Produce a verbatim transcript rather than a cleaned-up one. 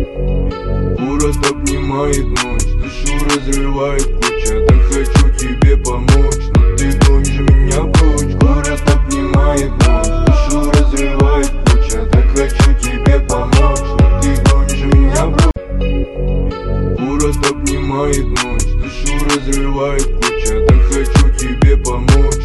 Курост обнимает ночь, душу разрывает куча. Так хочу тебе помочь, но ты гонишь меня прочь. Курост обнимает ночь, душу разрывает куча. Так хочу тебе помочь, но ты гонишь меня прочь. Курост обнимает ночь, душу разрывает куча. Так хочу тебе помочь.